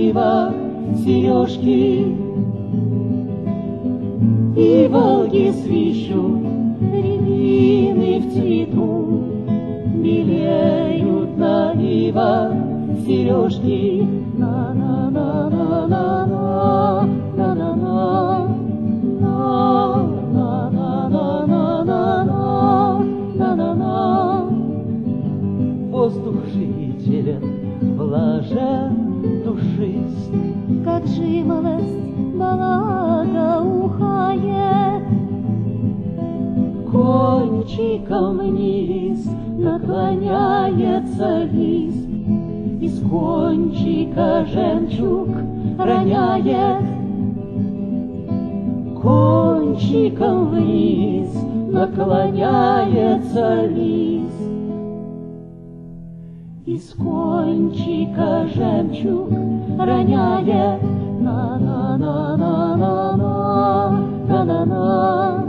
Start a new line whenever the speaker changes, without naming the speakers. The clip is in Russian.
ива сережки, и волки свищут, рябины в цвету, белеют на ива сережки. На-на-на-на-на-на, на-на-на, на-на-на-на-на-на-на. Воздух живителен, блажен, душист,
как жимолость благоухает.
Кончиком вниз наклоняется лист, из кончика жемчуг роняет. Кончиком вниз наклоняется лист, из кончика жемчуг роняет. На-на-на-на-на-на, на-на-на.